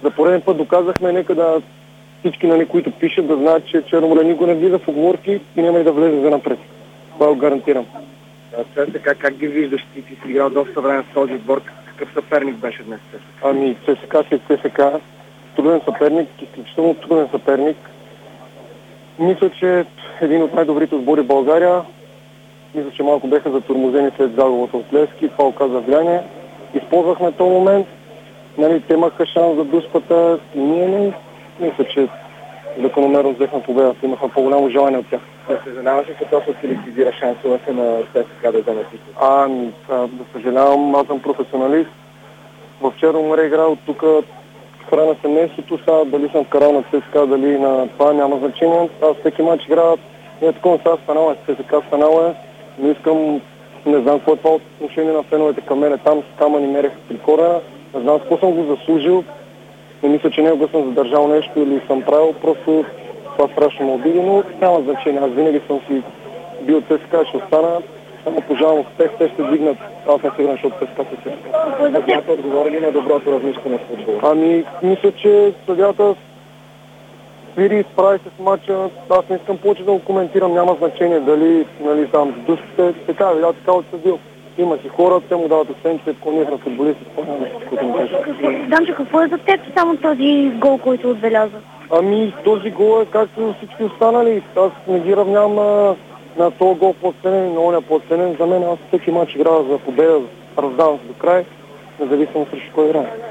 За пореден път доказахме, нека да всички, нали, които пишат, да знаят, че Черно море никога не влиза в оговорки и няма и да влезе за напред. Това го гарантирам. Така, как ги виждаш? Ти си играл доста време в този отбор. Какъв съперник беше днес? Ами, ЦСКА си е ЦСКА. Труден съперник, изключително труден съперник. Мисля, че един от най-добрите отбори в България. Мисля, че малко беха затормозени след загубата от Левски. Това оказа влияние. Използвахме този момент. Нали, те имаха шанс за дуспата. Ние не. Мисля, че закономерно взехме победата. Имахме по-голямо желание от тях. Не съжаляваш ли, като се утилизира шансовете на ЦСКА да вземе титла? Да съжалявам, аз съм професионалист. В Черно море играя от тук храна на семейството. Сега дали съм вкарал на ЦСКА, дали на това няма значение. Аз всеки матч играя. Не такова сега станало е, ЦСКА станало е. Не искам, не знам какво е това отношение на феновете към мене. Там с камъни мереха при кора. Не знам какво съм го заслужил. Не мисля, че някога съм задържал нещо или съм правил. Просто това страшно ме обиди, но няма значение. Аз винаги съм си бил ЦСКА, ще остана. Само пожелавам успех, те ще дигнат. Аз не сигурен, защото ЦСКА се ЦСКА. Съдията отговори ли на доброто равнище на футбола? Мисля, че съдията свири и справи се с матча. Аз не искам повече да го коментирам. Няма значение дали, нали, там с душите. Така, така отсъдил. Има си хора, те му дават оценки, ако ние сме футболисти, спомняме каквото му кажа. Дамче, какво е за теб само този гол, който отбеляза? Този гол е както всички останали. Аз не ги равнявам на този гол по-ценен и на оня по-ценен. За мен аз всеки матч играя за победа, раздавам се до край, независимо срещу кой играя.